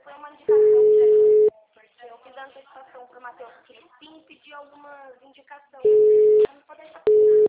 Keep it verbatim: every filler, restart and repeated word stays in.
foi uma indicação de eu fiz a antecipação pro Matheus Crispim e pedi algumas indicações. Vamos poder